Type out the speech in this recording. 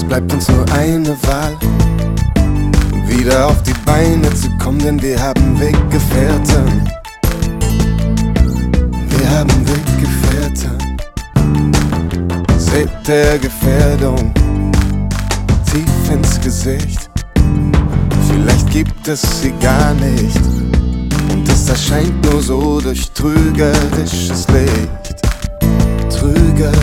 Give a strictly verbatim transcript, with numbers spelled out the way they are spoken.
bleibt uns nur eine Wahl, wieder auf die Beine zu kommen, denn wir haben Weggefährten. Wir haben Weggefährten. Seht der Gefährdung tief ins Gesicht. Vielleicht gibt es sie gar nicht und es erscheint nur so durch trügerisches Licht. Trügerisches